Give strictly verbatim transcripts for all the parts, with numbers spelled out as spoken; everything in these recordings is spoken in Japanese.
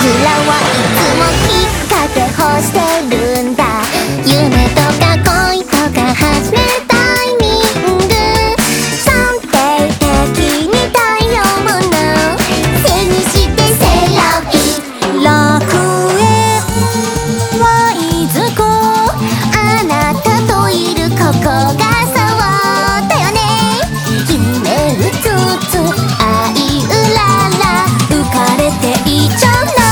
はいつもきっかけ欲してるんだ。夢とか恋とか始めるタイミング、算定的に太陽もの背にしてセラピー。楽園はいずこ、あなたといるここがそうだよね。夢うつつ愛うらら浮かれていっちゃうの。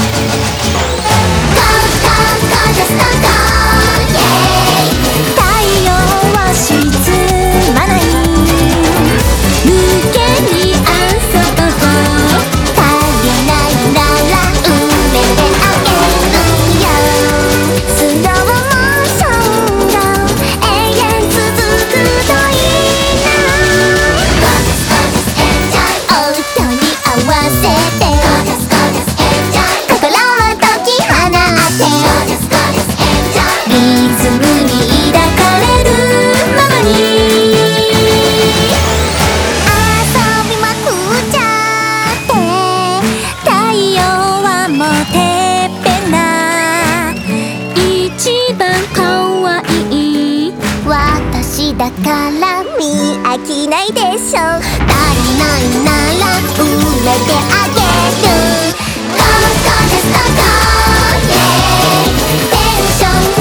私だから見飽きないでしょ。足りないなら売れてあげる。ゴーゴージャストゴー、イェイテンション